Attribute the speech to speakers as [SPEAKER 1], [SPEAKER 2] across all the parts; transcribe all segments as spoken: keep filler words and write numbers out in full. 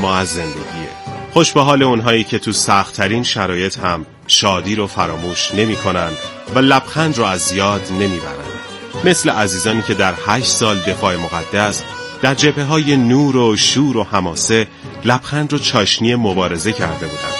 [SPEAKER 1] ما از زندگیه. خوش به حال اونهایی که تو سخت‌ترین شرایط هم شادی رو فراموش نمی‌کنن و لبخند رو از یاد نمیبرن. مثل عزیزانی که در هشت سال دفاع مقدس در جبهه‌های نور و شور و حماسه لبخند رو چاشنی مبارزه کرده بودن.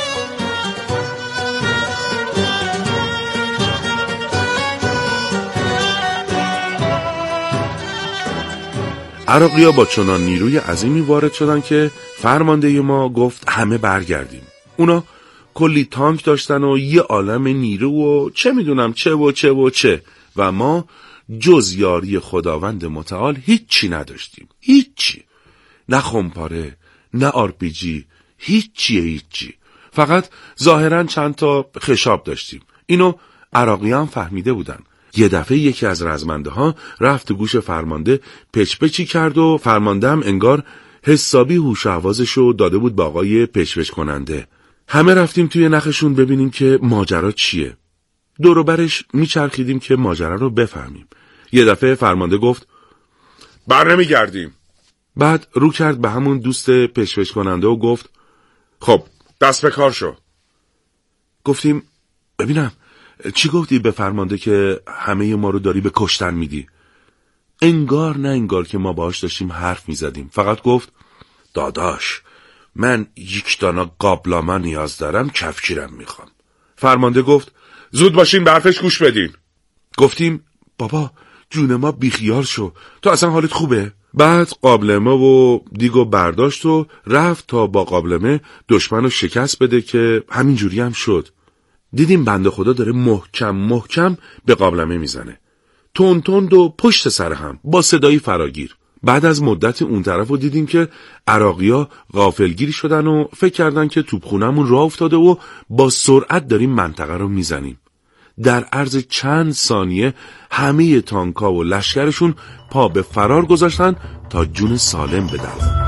[SPEAKER 2] عراقی‌ها با چنان نیروی عظیمی وارد شدن که فرمانده ما گفت همه برگردیم. اونا کلی تانک داشتن و یه عالم نیرو و چه میدونم چه و چه و چه و ما جز یاری خداوند متعال هیچی نداشتیم. هیچی. نه خمپاره، نه آر پی جی، هیچی هیچی. فقط ظاهراً چند تا خشاب داشتیم. اینو عراقی‌ها هم فهمیده بودن. یه دفعه یکی از رزمنده ها رفت تو گوش فرمانده پچ پچی کرد و فرمانده هم انگار حسابی هوش و حواسشو داده بود با آقای پچ پچ کننده. همه رفتیم توی نخشون ببینیم که ماجرا چیه. دور و برش میچرخیدیم که ماجرا رو بفهمیم. یه دفعه فرمانده گفت بر نمیگردیم. بعد رو کرد به همون دوست پچ پچ کننده و گفت خب دست به کار شو. گفتیم ببینم چی گفتی به فرمانده که همه ما رو داری به کشتن میدی؟ انگار نه انگار که ما باهاش داشتیم حرف میزدیم. فقط گفت داداش من یک دانه قابلمه نیاز دارم، کفگیرم میخوام. فرمانده گفت زود باشین به حرفش گوش بدین. گفتیم بابا جون ما بیخیال شو، تو اصلا حالت خوبه؟ بعد قابلمه و دیگو برداشت و رفت تا با قابلمه دشمنو شکست بده که همینجوری هم شد. دیدیم بنده خدا داره محکم محکم به قابلمه میزنه، تون تند و پشت سر هم با صدایی فراگیر. بعد از مدت اون طرف رو دیدیم که عراقی‌ها غافلگیر شدن و فکر کردن که توپخونه‌مون راه افتاده و با سرعت داریم منطقه رو میزنیم. در عرض چند ثانیه همه تانکا و لشکرشون پا به فرار گذاشتن تا جون سالم بدن.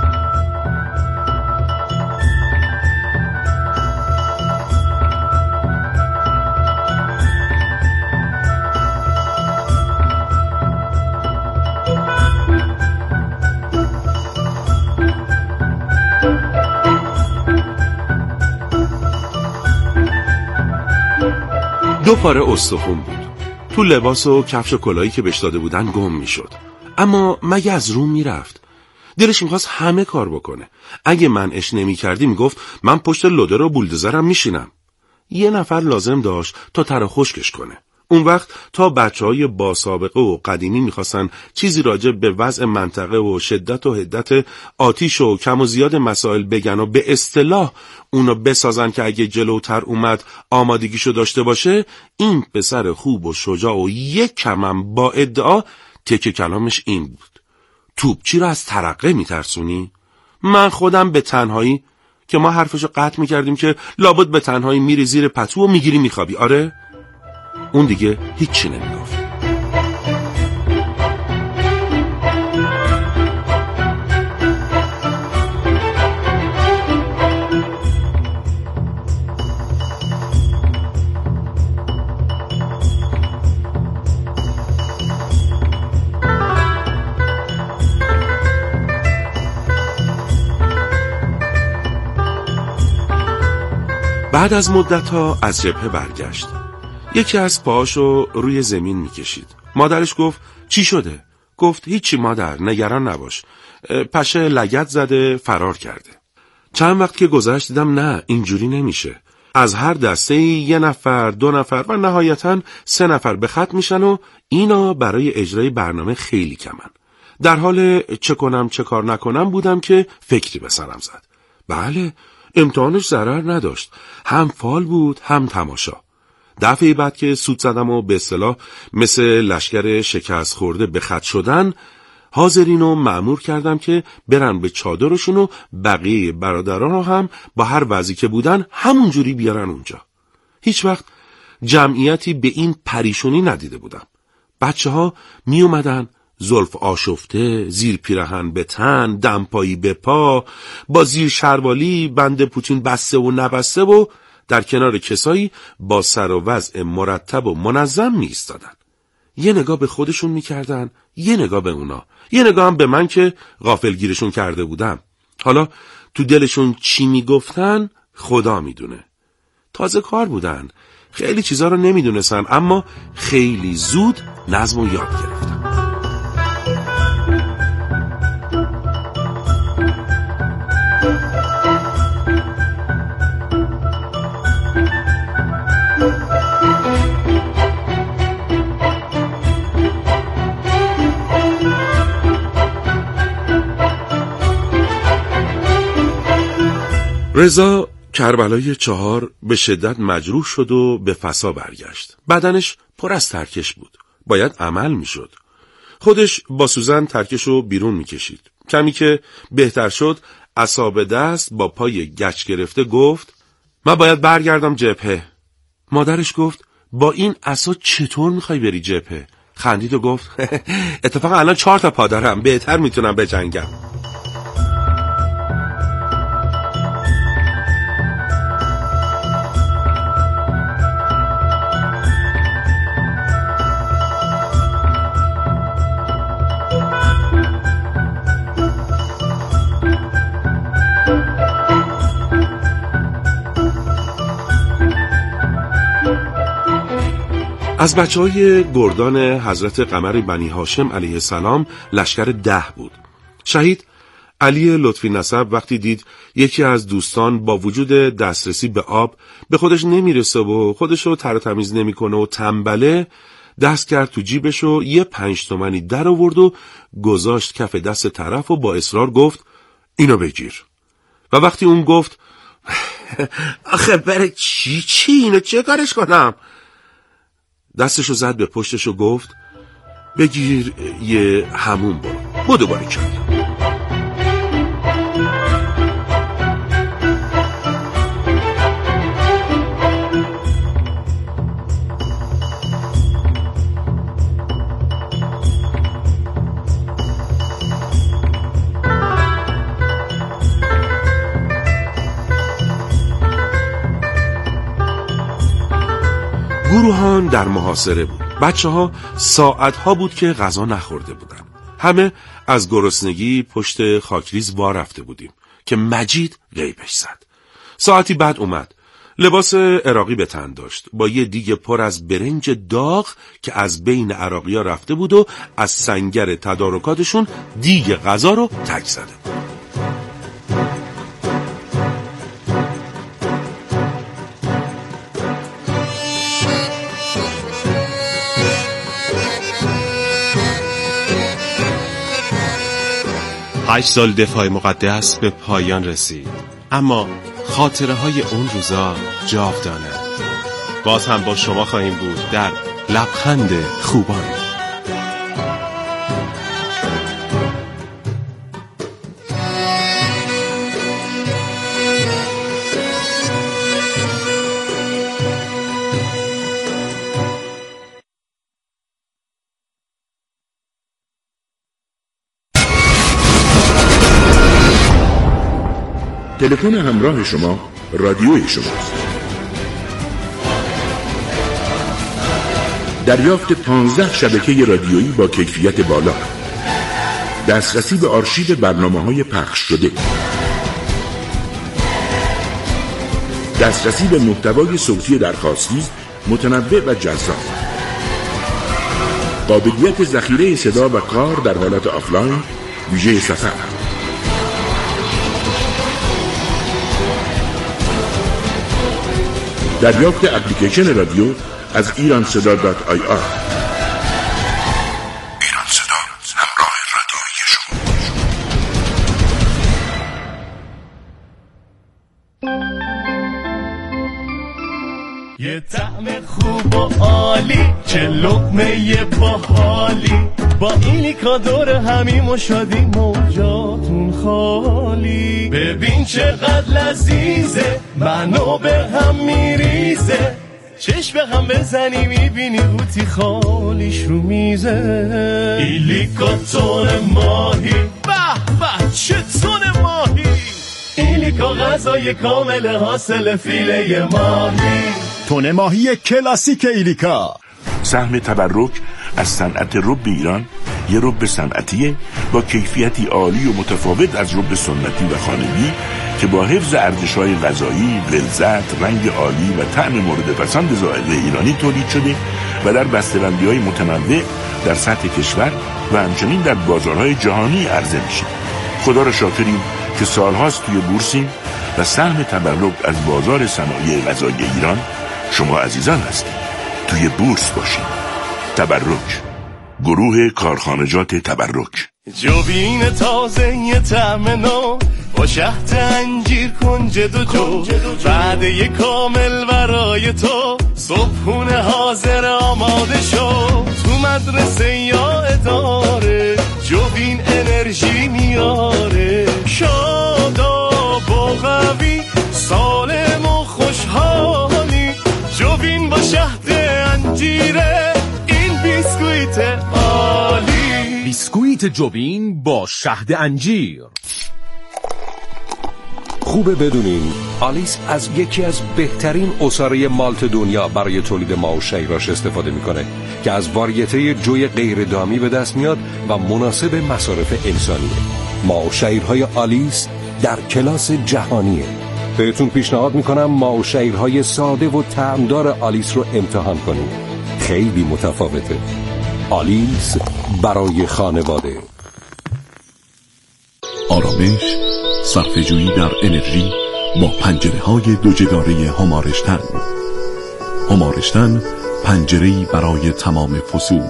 [SPEAKER 2] دو پاره استخون بود. تو لباس و کفش و کلاهی که بهش داده بودن گم میشد. اما مگه از روم میرفت؟ دلش میخواست همه کار بکنه. اگه منعش نمی کردی میگفت من پشت لودر و بولدوزرم میشینم. یه نفر لازم داشت تا تر خشکش کنه. اون وقت تا بچه‌های با سابقه و قدیمی میخواستن چیزی راجع به وضع منطقه و شدت و حدت آتیش و کم و زیاد مسائل بگن و به اصطلاح اونو بسازن که اگه جلوتر اومد آمادگیشو داشته باشه، این پسر خوب و شجاع و یک کمم با ادعا تکه کلامش این بود: توپچی رو از ترقه میترسونی؟ من خودم به تنهایی، که ما حرفشو قطع میکردیم که لابد به تنهایی میری زیر پتو و میگیری میخوابی. آره؟ اون دیگه هیچی نمیگفت. بعد از مدت‌ها از جبهه برگشت. یکی از پاهاشو روی زمین میکشید. مادرش گفت چی شده؟ گفت هیچی مادر، نگران نباش. پشه لگد زده فرار کرده. چند وقت که گذشت دیدم نه، اینجوری نمیشه. از هر دسته یه نفر، دو نفر و نهایتاً سه نفر به خط میشن و اینا برای اجرای برنامه خیلی کمن. در حال چه کنم چه کار نکنم بودم که فکری به سرم زد. بله، امتحانش ضرر نداشت. هم فال بود هم تماشا. دفعه بعد که سود زدم و به اصطلاح مثل لشکر شکست خورده به خط شدن، حاضرینو مأمور کردم که برن به چادرشون و بقیه برادران رو هم با هر وضعی که بودن همونجوری بیارن اونجا. هیچ وقت جمعیتی به این پریشونی ندیده بودم. بچه ها می اومدن زلف آشفته، زیر پیرهن به تن، دمپایی به پا، با زیر شروالی، بند پوتین بسته و نبسته و در کنار کسایی با سر و وضع مرتب و منظم می ایستادن. یه نگاه به خودشون می کردن، یه نگاه به اونا، یه نگاه هم به من که غافلگیرشون کرده بودم. حالا تو دلشون چی میگفتن خدا میدونه. تازه کار بودن، خیلی چیزا رو نمیدونستن، اما خیلی زود نظم رو یاد گرفتن. رضا کربلای چهار به شدت مجروح شد و به فسا برگشت. بدنش پر از ترکش بود. باید عمل می شد. خودش با سوزن ترکش رو بیرون می کشید. کمی که بهتر شد، عصا دست با پای گچ گرفته گفت من باید برگردم جبهه. مادرش گفت با این عصا چطور میخوای بری جبهه؟ خندید و گفت اتفاقا الان چهار تا پا دارم، بهتر میتونم بجنگم. از بچه های گردان حضرت قمر بنی هاشم علیه السلام لشکر ده بود. شهید علی لطفی نسب وقتی دید یکی از دوستان با وجود دسترسی به آب به خودش نمیرسه و خودشو تر و تمیز نمیکنه و تنبله، دست کرد تو جیبش و یه پنج تومنی در آورد و گذاشت کف دست طرف و با اصرار گفت اینو بگیر. و وقتی اون گفت آخه بره چی چی اینو چه کارش کنم، دستشو زد به پشتش و گفت بگیر یه همون برو بودو باری کرد. گروهان در محاصره بود. بچه ها ساعت ها بود که غذا نخورده بودن. همه از گرسنگی پشت خاکریز وا رفته بودیم که مجید غیبش زد. ساعتی بعد اومد. لباس عراقی به تن داشت با یه دیگ پر از برنج داغ که از بین عراقی‌ها رفته بود و از سنگر تدارکاتشون دیگ غذا رو تک زده بود.
[SPEAKER 1] هشت سال دفاع مقدس به پایان رسید، اما خاطره های اون روزا جاودانند. باز هم با شما خواهیم بود در لبخند خوبان.
[SPEAKER 3] تلفن همراه شما رادیوی شماست. دریافت پانزده شبکه رادیویی با کیفیت بالا، دسترسی به آرشیو برنامه‌های پخش شده، دسترسی به محتوای صوتی درخواستی متنوع و جذاب، قابلیت ذخیره صدا و کار در حالت آفلاین ویژه سفر، دریافت اپلیکیشن رادیو از ایران صدا دات آی آر. ایران صدا، همراه رادیویی شما.
[SPEAKER 4] یه طعم خوب و عالی، چه لقمه باحالی، با ایلیکا دور همیم و شادی موجاتون خالی. ببین چقدر لذیذه، منو به هم میریزه، چشم هم بزنی میبینی قوطی خالیش رو میزه. ایلیکا تون ماهی، به به چه تون ماهی، ایلیکا غذای کامل حاصل فیله ماهی.
[SPEAKER 5] تون ماهی کلاسیک ایلیکا،
[SPEAKER 3] سهم تبرک از صنعت رب ایران، یه رب صنعتیه با کیفیتی عالی و متفاوت از رب سنتی و خانگی که با حفظ ارزش‌های غذایی، لذت، رنگ عالی و طعم مورد پسند ذائقه ایرانی تولید شده و در بسته‌بندی‌های متنوع در سطح کشور و همچنین در بازارهای جهانی عرضه میشه. خدا را شاکریم که سالهاست توی بورسیم و سهم تبرک از بازار صنایع غذایی ایران شما عزیزان هستید. توی بورس باشید. تبرک، گروه کارخانجات تبرک.
[SPEAKER 4] جوین تازه یه طعم نو با شهد انجیر کنجد و جو، وعده کامل برای تو، صبحونه حاضر آماده شو. تو مدرسه یا اداره جوین انرژی میاره، شاداب و قوی، سالم و خوشحالی. جوین با شهد انجیره، این بیسکویت عالی.
[SPEAKER 6] بیسکویت جوین با شهد انجیر.
[SPEAKER 7] خوبه بدونین آلیس از یکی از بهترین عصاره مالت دنیا برای تولید ماه و شیراش استفاده میکنه که از واریته جوی غیر دامی به دست میاد و مناسب مصارف انسانیه. ماه و شیرهای آلیس در کلاس جهانیه. بهتون پیشنهاد میکنم ماه و شیرهای ساده و طعمدار آلیس رو امتحان کنید. خیلی متفاوته. آلیس برای خانواده.
[SPEAKER 3] آرامش، صرفه‌جویی در انرژی با پنجره های دو جداره همارشتن. همارشتن، پنجره‌ای برای تمام فصول.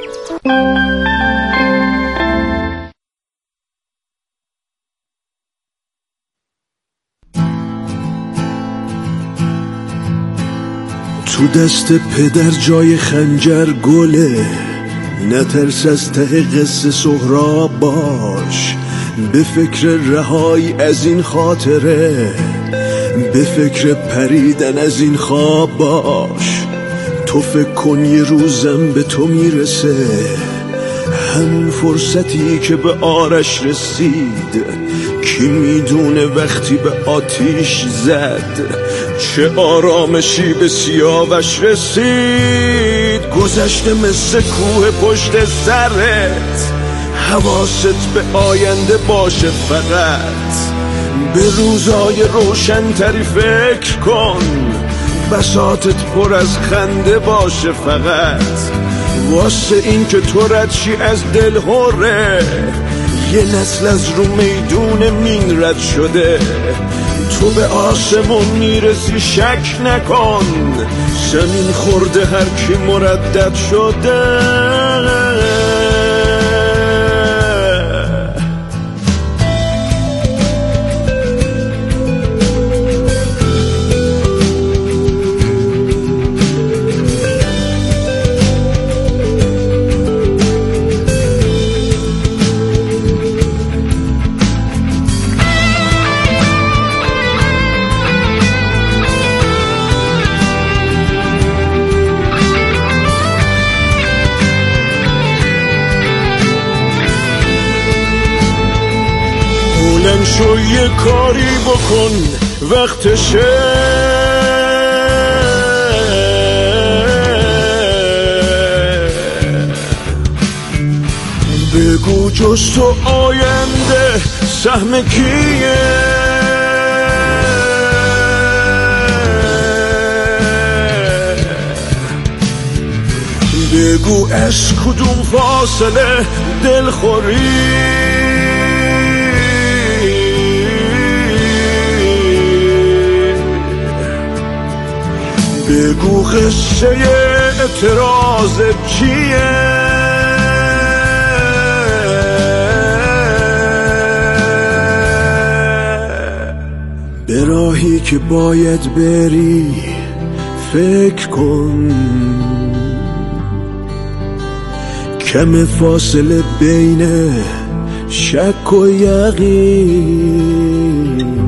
[SPEAKER 8] تو دست پدر جای خنجر گله، نترس از ته قصه سهراب باش. به فکر رهایی از این خاطره، به فکر پریدن از این خواب باش. تو فکر کن یه روزم به تو میرسه، همون فرصتی که به آرش رسید. کی میدونه وقتی به آتیش زد چه آرامشی به سیاوش رسید. گذشته مثل کوه پشت سرت، حواست به آینده باشه فقط. به روزای روشن‌تری فکر کن، بساطت پر از خنده باشه فقط. واسه این که تو ردشی از دل هره، یه نسل از رو میدون مین رد شده. تو به آسمون میرسی شک نکن، زمین خورده هر کی مردد شده. شو یه کاری بکن وقتشه، بگو جز تو آینده سهم کیه. بگو از کدوم فاصله دلخوری. بگو قصه اعتراض چیه. به راهی که باید بری فکر کن، کم فاصله بین شک و یقین.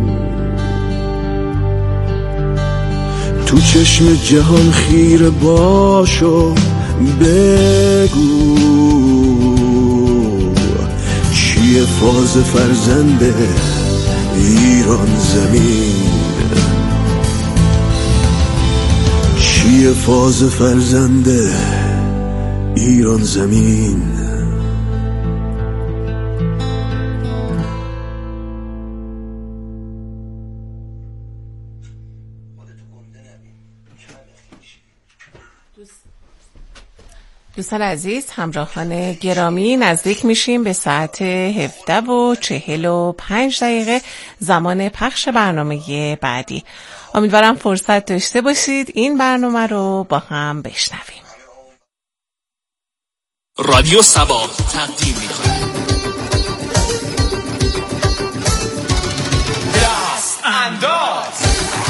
[SPEAKER 8] تو چشم جهان خیره باش و بگو چیه فاز فرزند ایران زمین. چیه فاز فرزند ایران زمین.
[SPEAKER 9] دوستان عزیز، همراهان گرامی، نزدیک میشیم به ساعت هفده و چهل و پنج دقیقه زمان پخش برنامه بعدی. امیدوارم فرصت داشته باشید این برنامه رو با هم بشنویم.
[SPEAKER 10] رادیو سبا تقدیم می‌کنه دست انداز.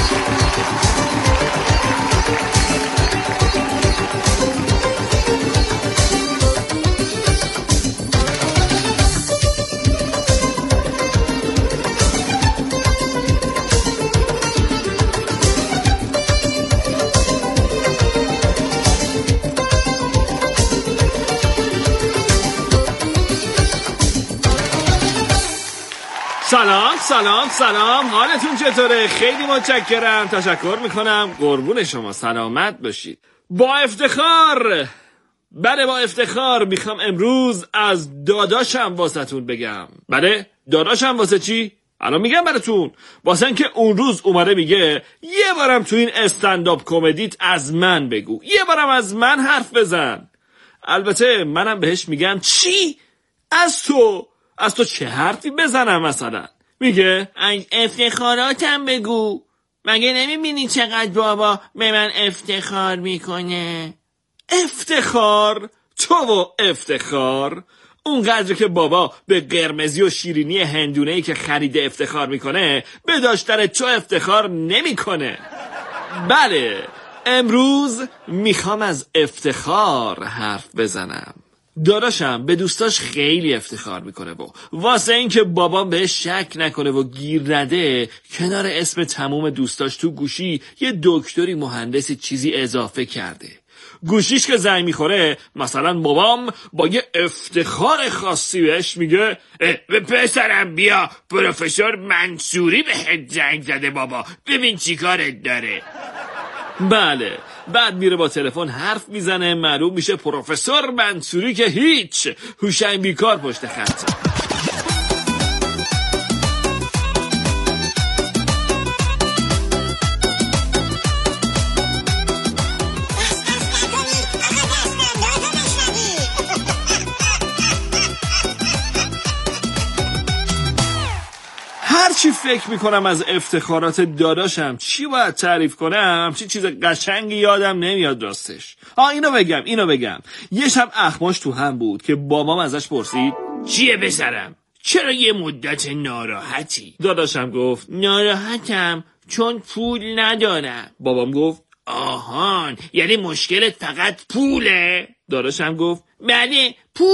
[SPEAKER 11] سلام سلام سلام، حالتون چطوره؟ خیلی متشکرم، تشکر میکنم، قربون شما، سلامت باشید. با افتخار، بله با افتخار میخوام امروز از داداشم واسهتون بگم. بله داداشم واسه چی؟ الان میگم براتون. واسه اینکه اون روز اومده میگه یه بارم تو این استنداپ کمدیت از من بگو، یه بارم از من حرف بزن. البته منم بهش میگم چی؟ از تو؟ از تو چه حرفی بزنم مثلا؟ میگه افتخاراتم بگو. مگه نمیبینی چقدر بابا به من افتخار میکنه؟ افتخار؟ تو و افتخار؟ اونقدر که بابا به قرمزی و شیرینی هندونهی که خریده افتخار میکنه، به داشتن تو افتخار نمیکنه. بله امروز میخوام از افتخار حرف بزنم. داداشم به دوستاش خیلی افتخار میکنه و واسه این که بابام بهش شک نکنه و گیر نده، کنار اسم تموم دوستاش تو گوشی یه دکتری مهندسی چیزی اضافه کرده. گوشیش که زنگ میخوره مثلا بابام با یه افتخار خاصی بهش میگه به پسرم بیا پروفسور منصوری بهت زنگ زده بابا، ببین چی کارت داره. بله بعد میره با تلفن حرف میزنه، معلوم میشه پروفسور منصوری که هیچ، هوشنگ بیکار پشت خط. چی فکر میکنم از افتخارات داداشم، چی باید تعریف کنم، چی چیز قشنگی یادم نمیاد راستش. آه اینو بگم اینو بگم یه شب اخماش تو هم بود که بابام ازش پرسید چیه بسرم؟ چرا یه مدت ناراحتی؟ داداشم گفت ناراحتم چون پول ندارم. بابام گفت آهان، یعنی مشکلت فقط پوله؟ داداشم گفت بله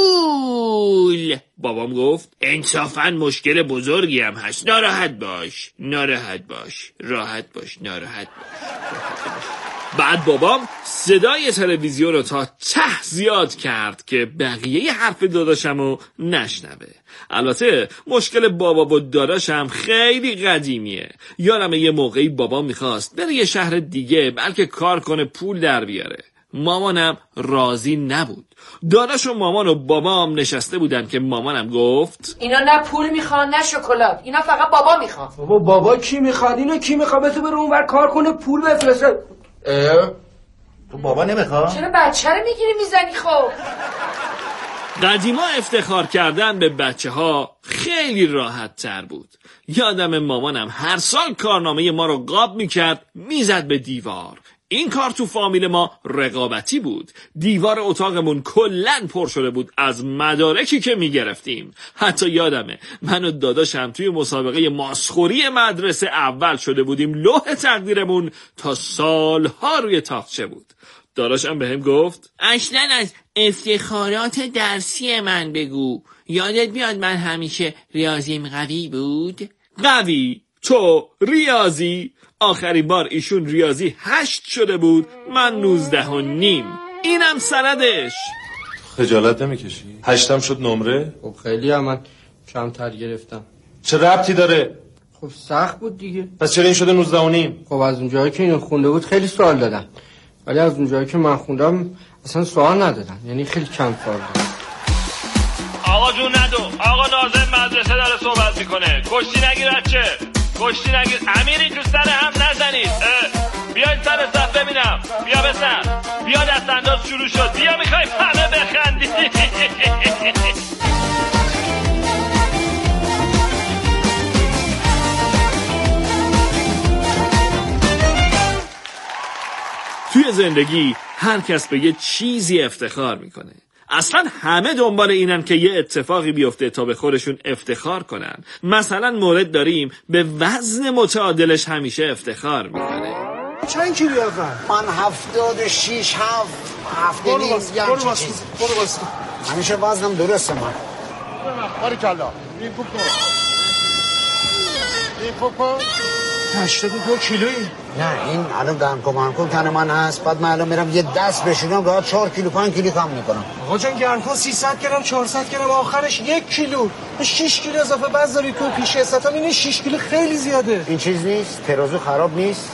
[SPEAKER 11] پول. بابام گفت انصافاً مشکل بزرگی هم هست، ناراحت باش ناراحت باش راحت باش ناراحت باش. بعد بابام صدای تلویزیون رو تا ته زیاد کرد که بقیه حرف داداشم رو نشنوه. البته مشکل بابا و داداشم خیلی قدیمیه. یادمه یه موقعی بابا میخواست بره یه شهر دیگه بلکه کار کنه پول در بیاره. مامانم راضی نبود. داداش و مامان و بابام نشسته بودن که مامانم گفت
[SPEAKER 12] اینا نه پول میخوان نه شکلات، اینا فقط بابا میخوان.
[SPEAKER 13] بابا بابا کی میخواد اینو؟ کی میخواد بتو بره اونور کار کنه پول بفرسته؟
[SPEAKER 14] تو بابا نمیخواد؟
[SPEAKER 12] چرا بچه رو میگیری میزنی؟ خب
[SPEAKER 11] قدیما افتخار کردن به بچه ها خیلی راحت تر بود. یادم مامانم هر سال کارنامه ما رو قاب میکرد میزد به دیوار. این کار تو فامیل ما رقابتی بود. دیوار اتاقمون کلن پر شده بود از مدارکی که میگرفتیم. حتی یادمه من و داداشم توی مسابقه ماسخوری مدرسه اول شده بودیم. لوح تقدیرمون تا سالها روی تاقچه بود. داداشم بهم گفت اصلا از افتخارات درسی من بگو. یادت میاد من همیشه ریاضیم قوی بود؟ قوی؟ تو ریاضی؟ آخرین بار ایشون ریاضی هشت شده بود، من نوزده و نیم. اینم سندش.
[SPEAKER 15] خجالت نمیکشی؟ هشتم شد نمره؟
[SPEAKER 13] خب خیلی هم من کمتر گرفتم.
[SPEAKER 15] چه ربطی داره؟
[SPEAKER 13] خب سخت بود دیگه.
[SPEAKER 15] پس چرا این شده نوزده و نیم؟
[SPEAKER 13] خب از اونجایی که اینو خونده بود خیلی سوال دادن، ولی از اونجایی که من خوندم اصلا سوال ندادن، یعنی خیلی کم سوال دادن.
[SPEAKER 11] آقا جون ندو، آقا ناظم مدرسه داره صحبت میکنه. کشتی نگیر بچه، کشتی نگیر. امیری تو سر هم نزنید. بیاین سر صف ببینم. بیا بزن. بیا دست انداز شروع شد. بیا میخوایم همه بخندیم. توی زندگی هر کس به یه چیزی افتخار میکنه. اصلا همه دنبال اینن که یه اتفاقی بیفته تا به خودشون افتخار کنن. مثلا مورد داریم به وزن متعادلش همیشه افتخار میکنه.
[SPEAKER 16] چند کیلو اول؟ من هفتاد و شیش هفت هفت و نیم یه همچه چیز. برو باسته همیشه وزنم درسته من. باری کلا این خوب کن این خوب کن هشتاد و دو کیلویی. نه این الان دم کن کن تن من هست. بعد من الان میرم یه دست بشونم راحت چهار کیلو پنج کیلو کم میکنم. آقا جان گرم کن سیصد گرم چهارصد گرم آخرش یک کیلو شش کیلو اضافه وزن داری تو پیش حسابم. این شش کیلو خیلی زیاده. این چیز نیست ترازو خراب نیست.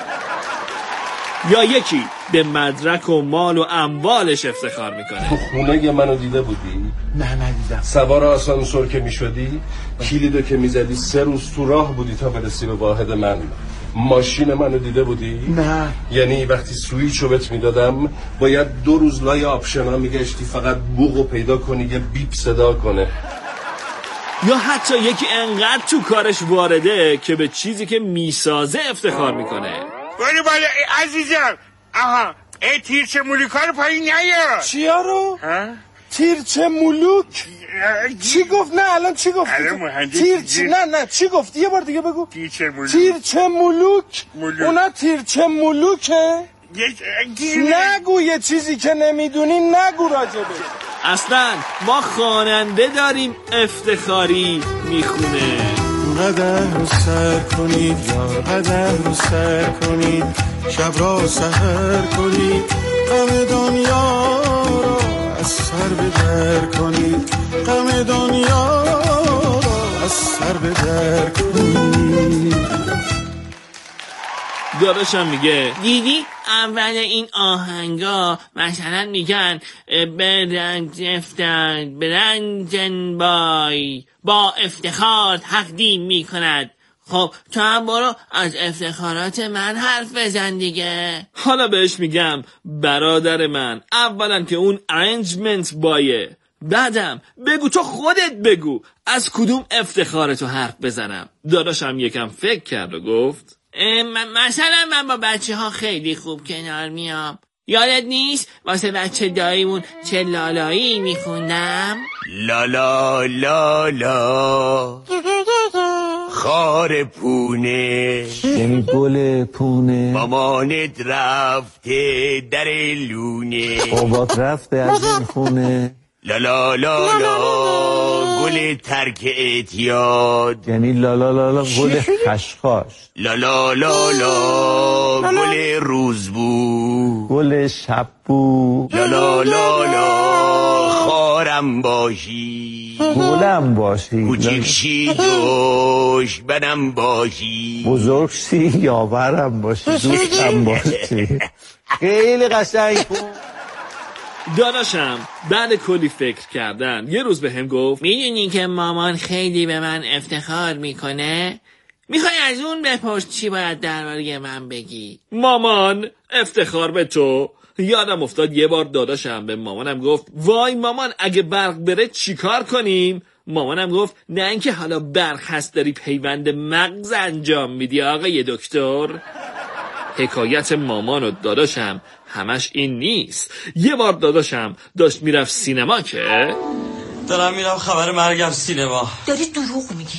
[SPEAKER 11] یا یکی به مدرک و مال و اموالش افتخار میکنه.
[SPEAKER 7] تو خونه منو دیده بودی؟
[SPEAKER 16] نه ندیدم.
[SPEAKER 7] سوار آسانسور که میشدی کلیدو که میزدی سه روز تو راه بودی تا برسی به واحد من. ماشین منو دیده بودی؟
[SPEAKER 16] نه.
[SPEAKER 7] یعنی وقتی سویچو بهت میدادم باید دو روز لای آپشنا میگشتی فقط بوقو پیدا کنی یه بیپ صدا کنه.
[SPEAKER 11] یا حتی یکی انقدر تو کارش وارده که به چیزی که میسازه افتخار میکنه.
[SPEAKER 17] باری بالا عزیزم. آها ای تیرچه مولوکا رو پایین نیا.
[SPEAKER 16] چیا رو؟ تیرچه مولوک؟ چی گفت؟ نه الان چی گفت؟ تیرچه نه نه چی گفت؟ یه بار دیگه بگو.
[SPEAKER 17] تیرچه مولوک.
[SPEAKER 16] تیرچه مولوک. اونا تیرچه مولوکه؟ نگو یه چیزی که نمیدونی نگو راجبه.
[SPEAKER 11] اصلا ما خواننده داریم افتخاری میخونه.
[SPEAKER 18] قدم رو سر کنید یار قدم رو سر کنید شب را سحر کنید غم دنیا را از سر بدر کنید غم دنیا را از سر بدر کنید.
[SPEAKER 11] داداشم میگه دیدی اول این آهنگا مثلا میگن برنج افتاد برنجن بای با افتخار تقدیم میکند. خب تو هم برو از افتخارات من حرف بزن دیگه. حالا بهش میگم برادر من اولا که اون ارنجمنت بایه، بعدم بگو تو خودت بگو از کدوم افتخارتو حرف بزنم. داداشم یکم فکر کرد و گفت مثلا من با بچه ها خیلی خوب کنار میام. یادت نیست واسه بچه داییمون چه لالایی میخوندم؟
[SPEAKER 17] لالا لالا خار پونه
[SPEAKER 19] یعنی گل پونه
[SPEAKER 17] مامانت رفته در لونه
[SPEAKER 19] بابات رفته از این خونه
[SPEAKER 17] لالا لالا گل ترک اعتیاد
[SPEAKER 19] یعنی لالا لالا گل خشخاش
[SPEAKER 17] لالا لالا گل روزبو
[SPEAKER 19] گل شببو
[SPEAKER 17] لالا لالا خارم باشی
[SPEAKER 19] گلم باشی
[SPEAKER 17] کوچیک شی دشمنم باشی
[SPEAKER 19] بزرگ شی یاورم باشی دوستم باشی. خیلی قشنگ بود.
[SPEAKER 11] داداشم بعد کلی فکر کردن یه روز به هم گفت میدونی که مامان خیلی به من افتخار میکنه؟ میخوای از اون بپرس چی باید درباره من بگی؟ مامان افتخار به تو. یادم افتاد یه بار داداشم به مامانم گفت وای مامان اگه برق بره چی کار کنیم؟ مامانم گفت نه اینکه حالا برق هست داری پیوند مغز انجام میدی آقای دکتر. حکایت مامان و داداشم همش این نیست. یه بار داداشم داشت میرفت سینما که
[SPEAKER 20] دارم میرم خبر مرگم سینما.
[SPEAKER 12] داری دروغ میگی؟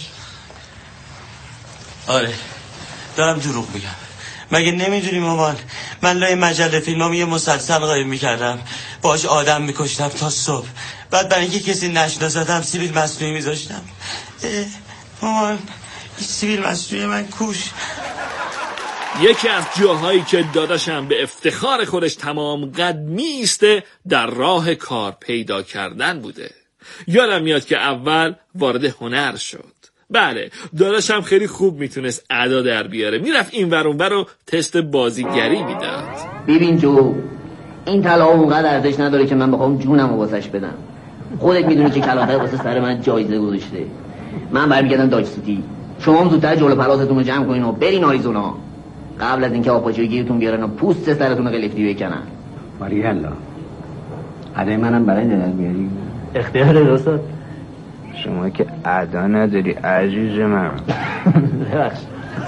[SPEAKER 20] آره دارم دروغ میگم. مگه نمیدونی مامان من لای مجله فیلمام یه مسلسل قایم میکردم باش آدم میکشتم تا صبح. بعد برای اینکه کسی نشناسدم سیبیل مصنوعی میذاشتم. مامان این سیبیل مصنوعی من کوش.
[SPEAKER 11] یکی از جاهایی که داداشم به افتخار خودش تمام قد میسته در راه کار پیدا کردن بوده. یادم میاد که اول وارد هنر شد. بله داداشم خیلی خوب میتونست ادا در بیاره. میرفت این ور اون ور رو تست بازیگری میداد.
[SPEAKER 21] ببین جو این طلا اونقدر ارزش نداره که من بخوام جونم رو واسش بدم. خودت میدونی که کلاغه واسه سر من جایزه گذاشته. من برمیگردم داج سیتی. شما هم زودتر جلو پلاستون رو جمع کنین و برین آریزونا. قبل از اینکه آقاچو گیرتون بیارن و پوست سرتون قلفتی بکنن.
[SPEAKER 16] باریکلا. ادای منم برای دادن بیاری.
[SPEAKER 21] اختیار دوستات.
[SPEAKER 16] شما که ادا نداری عزیز من.
[SPEAKER 21] ببخشید.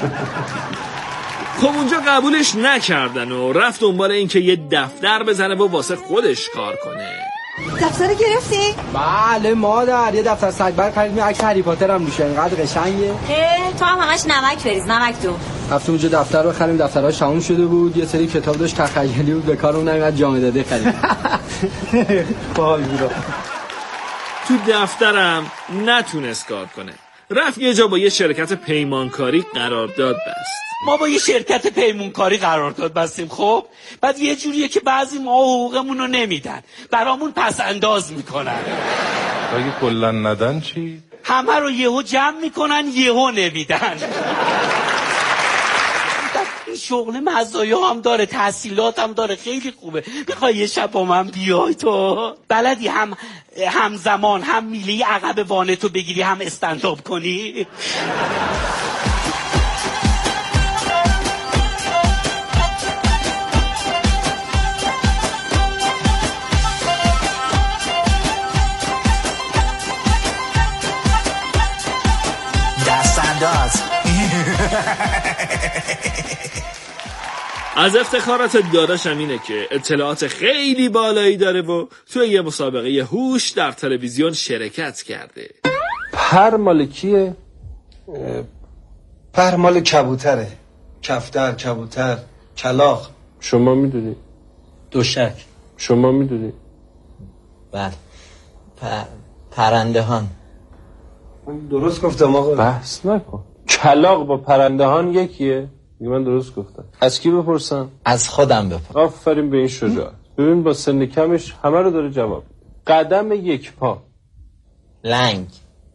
[SPEAKER 11] خب اونجا قبولش نکردن و رفت دنبال این که یه دفتر بزنه و واسه خودش کار کنه.
[SPEAKER 2] دفتر گرفتی؟
[SPEAKER 13] بله مادر، یه دفتر سگبر خریدیم، عکس هری پاتر هم روشه، اینقدر قشنگه.
[SPEAKER 2] اه تو هم همش نمک بریز، نمک تو.
[SPEAKER 13] رفتیم اونجا دفتر رو خریدیم، دفترهاش تموم شده بود، یه سری کتاب داشت تخیلی بود، به کارمون نمیاد جامعه داده خریدیم.
[SPEAKER 11] باحال بود. تو دفترم نتونست کار کنه. رفت یه جا با یه شرکت پیمانکاری قرارداد بست.
[SPEAKER 20] ما با یه شرکت پیمانکاری قرارداد بستیم. خب بعد یه جوریه که بعضی ما حقوقمون رو نمیدن، برامون پس انداز میکنن.
[SPEAKER 15] اگه کلا ندن چی؟
[SPEAKER 20] همه رو یهو جمع میکنن یهو نمیدن. این شغل مزایا هم داره، تحصیلات هم داره، خیلی خوبه. میخوای یه شب با من بیای تو؟ بلدی هم همزمان هم میلی عقب وانتو بگیری هم استنداپ کنی؟
[SPEAKER 10] دستانداز.
[SPEAKER 11] از افتخارات داداشم اینه که اطلاعات خیلی بالایی داره و توی یه مسابقه هوش در تلویزیون شرکت کرده.
[SPEAKER 15] پر مال کیه؟
[SPEAKER 22] پر مال کبوتره. کفتر، کبوتر، کلاغ.
[SPEAKER 15] شما میدونی؟
[SPEAKER 22] دوشک.
[SPEAKER 15] شما میدونی؟
[SPEAKER 23] بله. پر... پرندهان.
[SPEAKER 22] درست گفتم آقا.
[SPEAKER 15] بحث نکن. کلاغ با پرندهان یکیه؟ من درست گفتم. از کی بپرسم؟
[SPEAKER 23] از خودم بپرسم.
[SPEAKER 15] آفرین به این شجاعت. ببین با سن کمش همه رو داره جواب. قدم یک پا.
[SPEAKER 23] لنگ.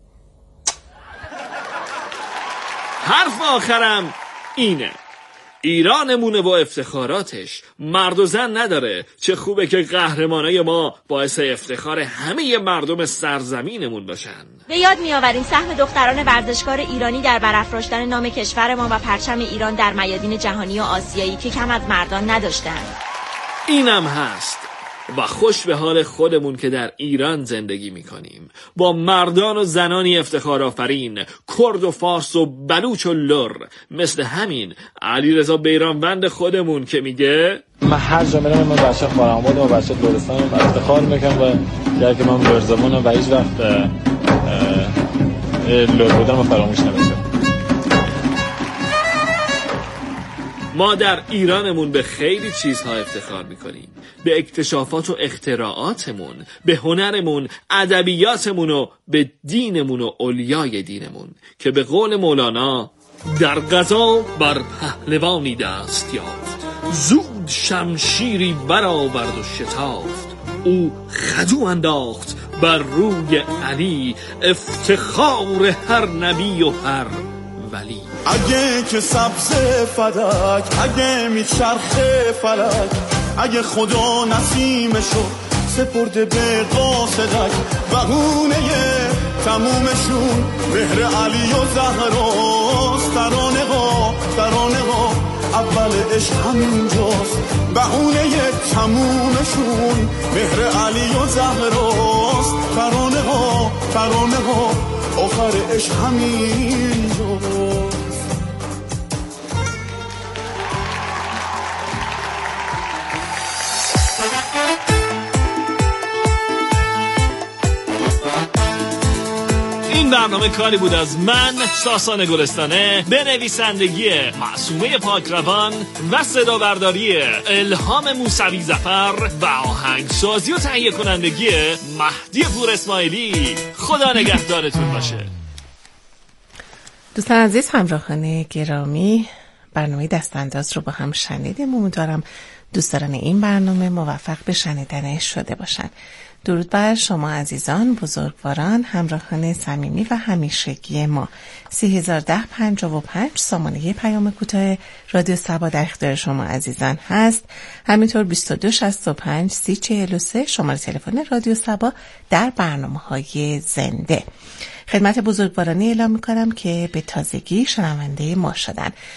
[SPEAKER 11] حرف آخرم اینه: ایرانمونه و افتخاراتش مرد و زن نداره. چه خوبه که قهرمانای ما باعث افتخار همه مردم سرزمینمون باشن.
[SPEAKER 2] به یاد میآوریم سهم دختران ورزشکار ایرانی در برافراشتن نام کشورمان و پرچم ایران در میادین جهانی و آسیایی که کم از مردان نداشتند.
[SPEAKER 11] اینم هست و خوش به حال خودمون که در ایران زندگی میکنیم، با مردان و زنانی افتخار آفرین، کرد و فارس و بلوچ و لر، مثل همین علیرضا بیرانوند خودمون که میگه
[SPEAKER 24] من هر جا میرم من بچه خارم‌آباد و بچه لرستان افتخار میکنم و در که من لرزمونم و هیچ وقت لر بودم و فراموش نمیکنم.
[SPEAKER 11] ما در ایرانمون به خیلی چیزها افتخار میکنیم، به اکتشافات و اختراعاتمون، به هنرمون، ادبیاتمون و به دینمون و اولیای دینمون که به قول مولانا در غزا بر پهلوانی دست یافت، زود شمشیری برآورد و شتافت، او خدو انداخت بر روی علی، افتخار هر نبی و هر ولی.
[SPEAKER 18] اگه که سبز فلک، اگه میچرخه فلک، اگه خدا نسیمشو سپرده به قاصدک، بهونه تمومشون مهر علی و زهراست. ترانه ها ترانه ها اول عشق همینجاست، بهونه تمومشون مهر علی و زهراست. ترانه ها ترانه ها آخر عشق همینجاست.
[SPEAKER 11] این برنامه کاری بود از من ساسان گلستانه به نویسندگی معصومه پاکروان و صدا برداری الهام موسوی ظفر و آهنگسازی و تهیه کنندگی مهدی پور اسماعیلی. خدا نگهدارتون باشه.
[SPEAKER 9] دوستان عزیز، همراهان گرامی، برنامه دستانداز رو با هم شنیدیم. امیدوارم دوستان این برنامه موفق به شنیدنش شده باشن. درود بر شما عزیزان، بزرگواران، همراهان صمیمی و همیشگی ما. سی هزار ده پنجاه و پنج سامانه پیام کوتاه رادیو سبا در اختیار شما عزیزان هست. همینطور بیست و دو شصت و پنج سی چهل و سه شماره تلفن رادیو سبا در برنامه‌های زنده. خدمت بزرگوارانی اعلام می‌کنم که به تازگی شنونده ما شدن.